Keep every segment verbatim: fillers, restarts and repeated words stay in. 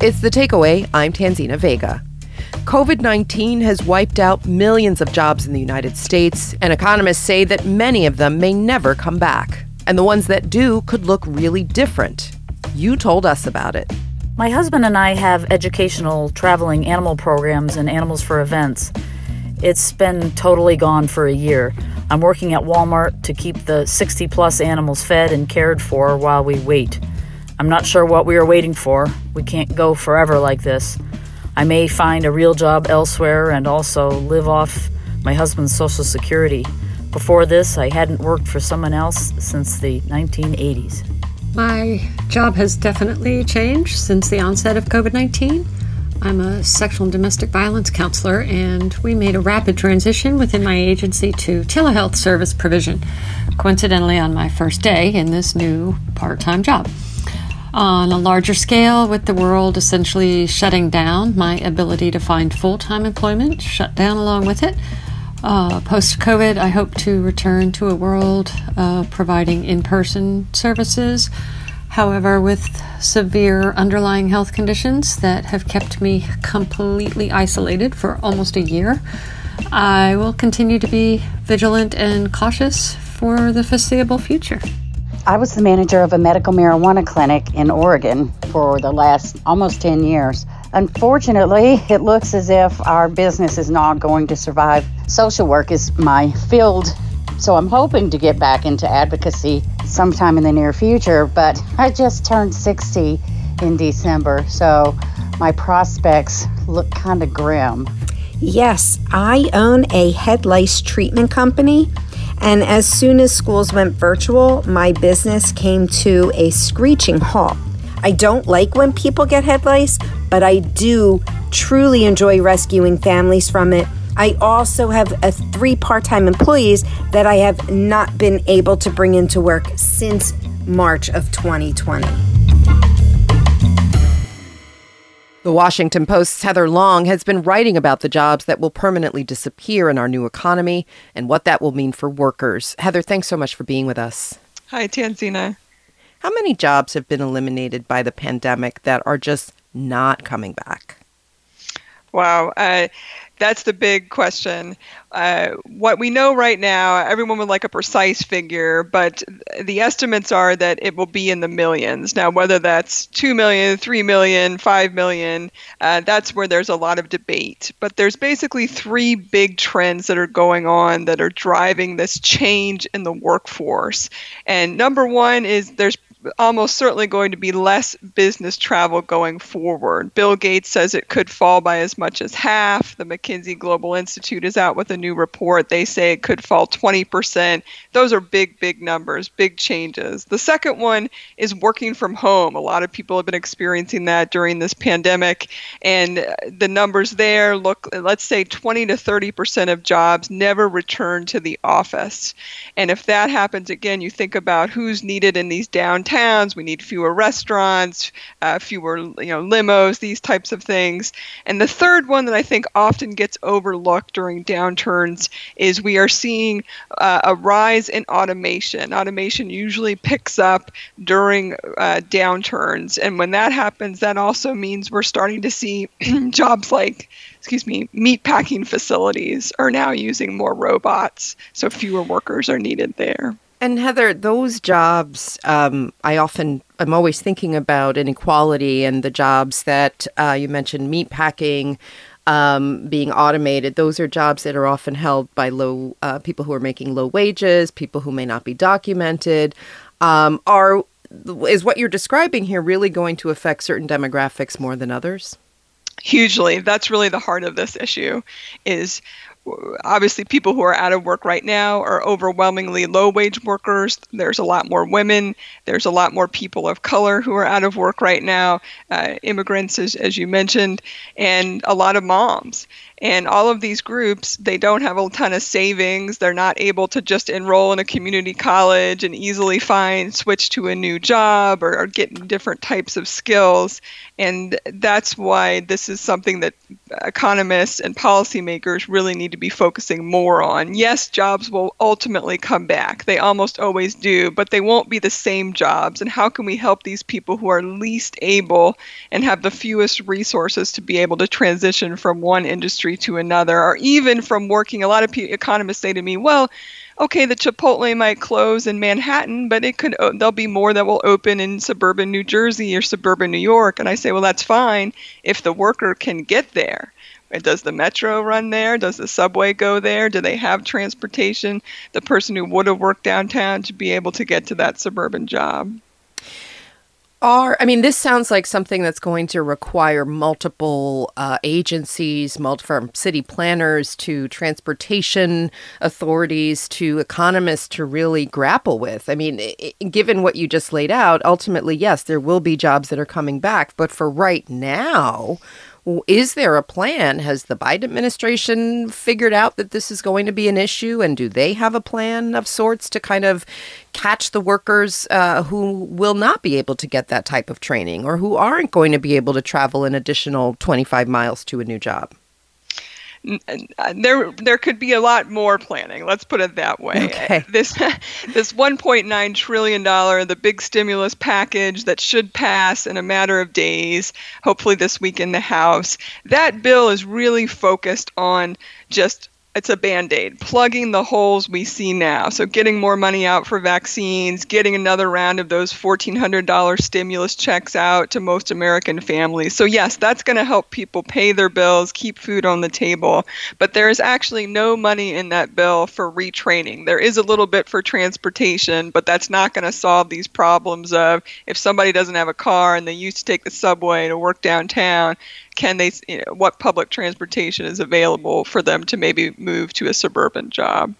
It's The Takeaway. I'm Tanzina Vega. covid nineteen has wiped out millions of jobs in the United States, and economists say that many of them may never come back. And the ones that do could look really different. You told us about it. My husband and I have educational traveling animal programs and Animals for Events. It's been totally gone for a year. I'm working at Walmart to keep the sixty plus animals fed and cared for while we wait. I'm not sure what we are waiting for. We can't go forever like this. I may find a real job elsewhere and also live off my husband's Social Security. Before this, I hadn't worked for someone else since the nineteen eighties. My job has definitely changed since the onset of covid nineteen. I'm a sexual and domestic violence counselor, and we made a rapid transition within my agency to telehealth service provision, coincidentally on my first day in this new part-time job. On a larger scale, with the world essentially shutting down, my ability to find full-time employment shut down along with it. Uh, Post-COVID, I hope to return to a world uh, providing in-person services. However, with severe underlying health conditions that have kept me completely isolated for almost a year, I will continue to be vigilant and cautious for the foreseeable future. I was the manager of a medical marijuana clinic in Oregon for the last almost ten years. Unfortunately, it looks as if our business is not going to survive. Social work is my field, so I'm hoping to get back into advocacy sometime in the near future, but I just turned sixty in December, so my prospects look kind of grim. Yes, I own a head lice treatment company. And as soon as schools went virtual, my business came to a screeching halt. I don't like when people get head lice, but I do truly enjoy rescuing families from it. I also have a three part-time employees that I have not been able to bring into work since March of twenty twenty. The Washington Post's Heather Long has been writing about the jobs that will permanently disappear in our new economy and what that will mean for workers. Heather, thanks so much for being with us. Hi, Tanzina. How many jobs have been eliminated by the pandemic that are just not coming back? Wow, uh, that's the big question. Uh, what we know right now, everyone would like a precise figure, but the estimates are that it will be in the millions. Now, whether that's two million, three million, five million, uh, that's where there's a lot of debate. But there's basically three big trends that are going on that are driving this change in the workforce. And number one is there's almost certainly going to be less business travel going forward. Bill Gates says it could fall by as much as half. The McKinsey Global Institute is out with a new report. They say it could fall twenty percent. Those are big, big numbers, big changes. The second one is working from home. A lot of people have been experiencing that during this pandemic. And the numbers there look, let's say twenty to thirty percent of jobs never return to the office. And if that happens, again, you think about who's needed in these downtowns. We need fewer restaurants, uh, fewer you know limos, these types of things. And the third one that I think often gets overlooked during downturns is we are seeing uh, a rise in automation. Automation usually picks up during uh, downturns. And when that happens, that also means we're starting to see jobs like excuse me, meat packing facilities are now using more robots. So fewer workers are needed there. And Heather, those jobs, um, I often, I'm always thinking about inequality and the jobs that uh, you mentioned, meat packing, um, being automated. Those are jobs that are often held by low uh, people who are making low wages, people who may not be documented. Um, are is what you're describing here really going to affect certain demographics more than others? Hugely. That's really the heart of this issue is obviously people who are out of work right now are overwhelmingly low-wage workers. There's a lot more women. There's a lot more people of color who are out of work right now, uh, immigrants, as, as you mentioned, and a lot of moms. And all of these groups, they don't have a ton of savings. They're not able to just enroll in a community college and easily find, switch to a new job or, or get different types of skills. And that's why this is something that economists and policymakers really need to be focusing more on. Yes, jobs will ultimately come back. They almost always do, but they won't be the same jobs. And how can we help these people who are least able and have the fewest resources to be able to transition from one industry to another, or even from working? A lot of economists say to me, well, okay, the Chipotle might close in Manhattan, but it could there'll be more that will open in suburban New Jersey or suburban New York. And I say, well, that's fine if the worker can get there. Does the metro run there? Does the subway go there? Do they have transportation? The person who would have worked downtown to be able to get to that suburban job. Are, I mean, this sounds like something that's going to require multiple uh, agencies, multiple, from city planners to transportation authorities to economists to really grapple with. I mean, it, given what you just laid out, ultimately, yes, there will be jobs that are coming back. But for right now, is there a plan? Has the Biden administration figured out that this is going to be an issue? And do they have a plan of sorts to kind of catch the workers uh, who will not be able to get that type of training or who aren't going to be able to travel an additional twenty-five miles to a new job? There, there could be a lot more planning. Let's put it that way. Okay. This, this one point nine trillion dollars, the big stimulus package that should pass in a matter of days, hopefully this week in the House, that bill is really focused on just, it's a Band-Aid, plugging the holes we see now. So getting more money out for vaccines, getting another round of those fourteen hundred dollars stimulus checks out to most American families. So yes, that's going to help people pay their bills, keep food on the table. But there is actually no money in that bill for retraining. There is a little bit for transportation, but that's not going to solve these problems of if somebody doesn't have a car and they used to take the subway to work downtown, can they, you know, what public transportation is available for them to maybe move to a suburban job?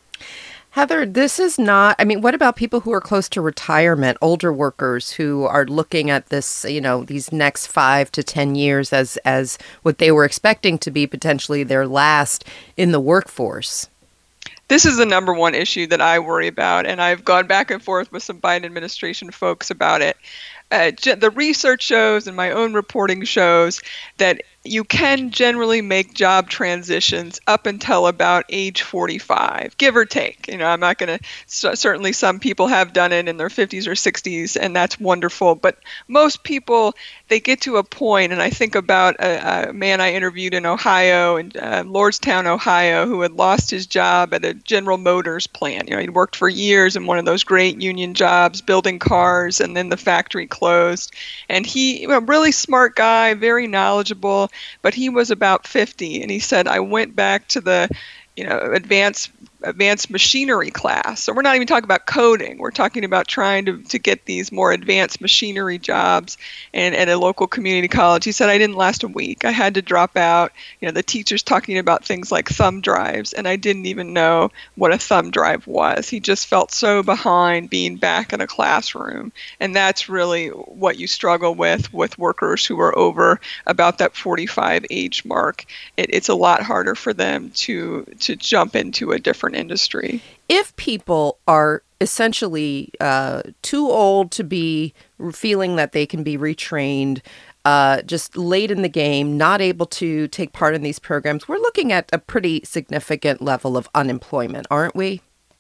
Heather, this is not, I mean, what about people who are close to retirement, older workers who are looking at this, you know, these next five to ten years as, as what they were expecting to be potentially their last in the workforce? This is the number one issue that I worry about, and I've gone back and forth with some Biden administration folks about it. Uh, the research shows and my own reporting shows that you can generally make job transitions up until about age forty-five, give or take. You know, I'm not going to, c- certainly some people have done it in their fifties or sixties, and that's wonderful. But most people, they get to a point, and I think about a, a man I interviewed in Ohio, in uh, Lordstown, Ohio, who had lost his job at a General Motors plant. You know, he'd worked for years in one of those great union jobs, building cars, and then the factory closed. And he, a really smart guy, very knowledgeable, but he was about fifty, and he said, I went back to the, you know, advanced advanced machinery class. So we're not even talking about coding. We're talking about trying to, to get these more advanced machinery jobs and at a local community college. He said, I didn't last a week. I had to drop out. You know, the teacher's talking about things like thumb drives, and I didn't even know what a thumb drive was. He just felt so behind being back in a classroom. And that's really what you struggle with with workers who are over about that forty-five age mark. It, it's a lot harder for them to to jump into a different industry. If people are essentially uh, too old to be feeling that they can be retrained, uh, just late in the game, not able to take part in these programs, we're looking at a pretty significant level of unemployment, aren't we?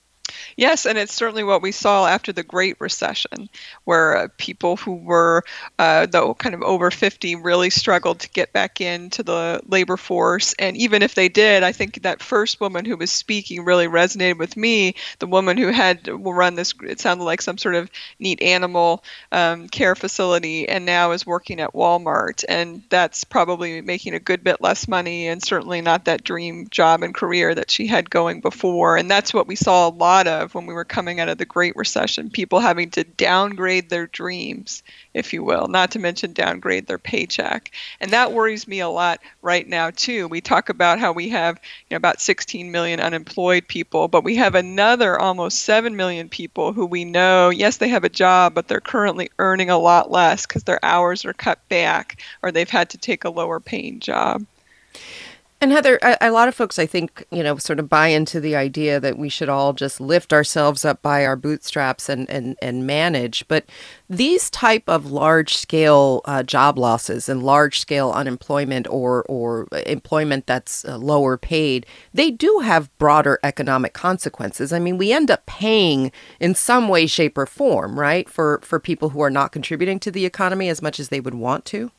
Yes, and it's certainly what we saw after the Great Recession, where uh, people who were, uh, though kind of over fifty, really struggled to get back into the labor force. And even if they did, I think that first woman who was speaking really resonated with me, the woman who had run this, it sounded like some sort of neat animal um, care facility, and now is working at Walmart. And that's probably making a good bit less money, and certainly not that dream job and career that she had going before. And that's what we saw a lot of when we were coming out of the Great Recession, people having to downgrade their dreams, if you will, not to mention downgrade their paycheck. And that worries me a lot right now, too. We talk about how we have, you know, about sixteen million unemployed people, but we have another almost seven million people who we know, yes, they have a job, but they're currently earning a lot less because their hours are cut back or they've had to take a lower paying job. And Heather, a, a lot of folks, I think, you know, sort of buy into the idea that we should all just lift ourselves up by our bootstraps and, and, and manage. But these type of large-scale uh, job losses and large-scale unemployment or, or employment that's uh, lower paid, they do have broader economic consequences. I mean, we end up paying in some way, shape, or form, right, for, for people who are not contributing to the economy as much as they would want to.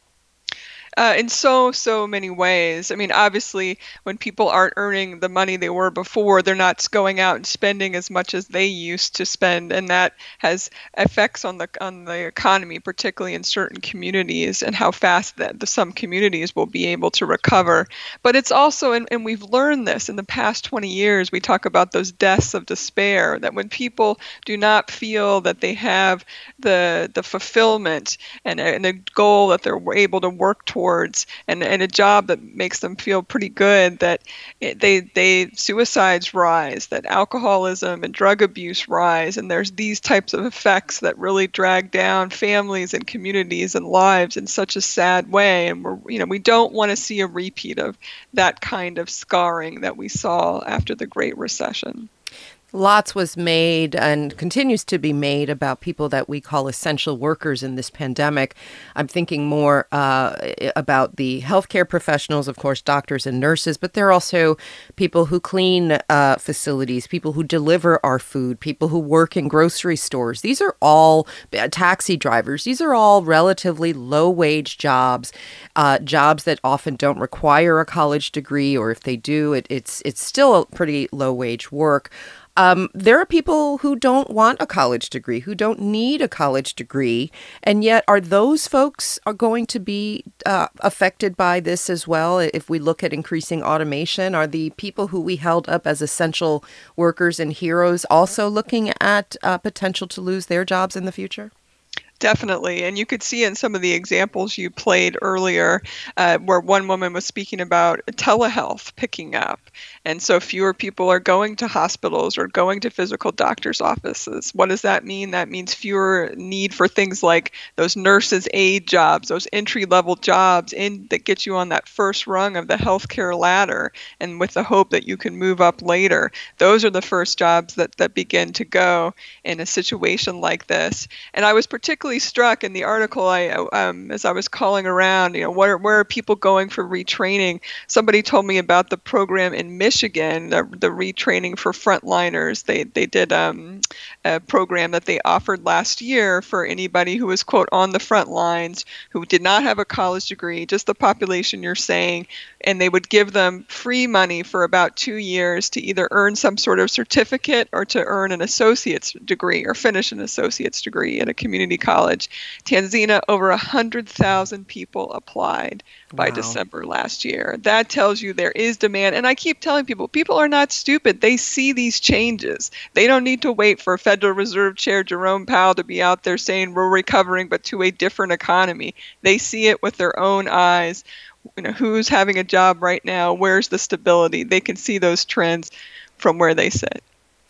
Uh, in so, so many ways. I mean, obviously, when people aren't earning the money they were before, they're not going out and spending as much as they used to spend, and that has effects on the on the economy, particularly in certain communities, and how fast that the, some communities will be able to recover. But it's also, and, and we've learned this in the past twenty years, we talk about those deaths of despair, that when people do not feel that they have the the fulfillment and, and a goal that they're able to work towards, and, and a job that makes them feel pretty good, that it, they they suicides rise, that alcoholism and drug abuse rise, and there's these types of effects that really drag down families and communities and lives in such a sad way. And we're you know we don't want to see a repeat of that kind of scarring that we saw after the Great Recession. Lots was made and continues to be made about people that we call essential workers in this pandemic. I'm thinking more uh, about the healthcare professionals, of course, doctors and nurses, but there are also people who clean uh, facilities, people who deliver our food, people who work in grocery stores. These are all uh, taxi drivers. These are all relatively low-wage jobs, uh, jobs that often don't require a college degree, or if they do, it, it's it's still pretty low-wage work. Um, there are people who don't want a college degree, who don't need a college degree, and yet are those folks are going to be uh, affected by this as well? If we look at increasing automation, are the people who we held up as essential workers and heroes also looking at uh, potential to lose their jobs in the future? Definitely. And you could see in some of the examples you played earlier uh, where one woman was speaking about telehealth picking up. And so fewer people are going to hospitals or going to physical doctor's offices. What does that mean? That means fewer need for things like those nurses' aid jobs, those entry-level jobs in that get you on that first rung of the healthcare ladder, and with the hope that you can move up later. Those are the first jobs that, that begin to go in a situation like this. And I was particularly struck in the article, I um, as I was calling around, you know, where, where are people going for retraining? Somebody told me about the program in Michigan, the, the retraining for frontliners. They they did um, a program that they offered last year for anybody who was, quote, on the front lines, who did not have a college degree, just the population you're saying, and they would give them free money for about two years to either earn some sort of certificate or to earn an associate's degree or finish an associate's degree at a community college. Tanzania, over one hundred thousand people applied by wow. December last year. That tells you there is demand. And I keep telling people, people are not stupid. They see these changes. They don't need to wait for Federal Reserve Chair Jerome Powell to be out there saying we're recovering, but to a different economy. They see it with their own eyes. You know, who's having a job right now? Where's the stability? They can see those trends from where they sit.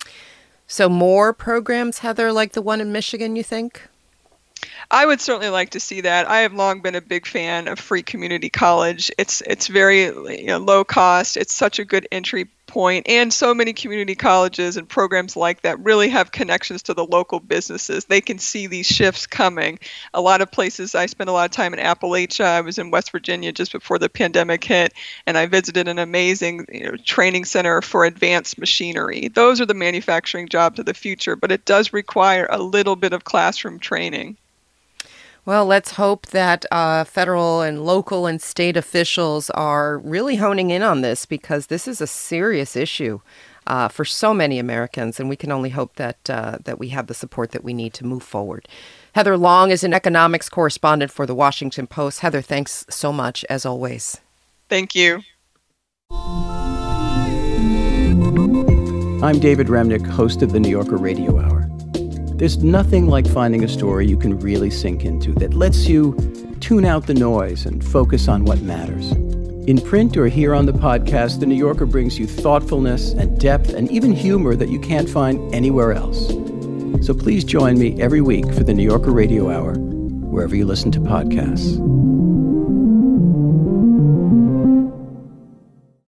So more programs, Heather, like the one in Michigan, you think? I would certainly like to see that. I have long been a big fan of free community college. It's it's very you know, low cost. It's such a good entry point. And so many community colleges and programs like that really have connections to the local businesses. They can see these shifts coming. A lot of places, I spent a lot of time in Appalachia. I was in West Virginia just before the pandemic hit, and I visited an amazing you know, training center for advanced machinery. Those are the manufacturing jobs of the future, but it does require a little bit of classroom training. Well, let's hope that uh, federal and local and state officials are really honing in on this, because this is a serious issue uh, for so many Americans, and we can only hope that uh, that we have the support that we need to move forward. Heather Long is an economics correspondent for The Washington Post. Heather, thanks so much, as always. Thank you. I'm David Remnick, host of the New Yorker Radio Hour. There's nothing like finding a story you can really sink into that lets you tune out the noise and focus on what matters. In print or here on the podcast, The New Yorker brings you thoughtfulness and depth and even humor that you can't find anywhere else. So please join me every week for the New Yorker Radio Hour, wherever you listen to podcasts.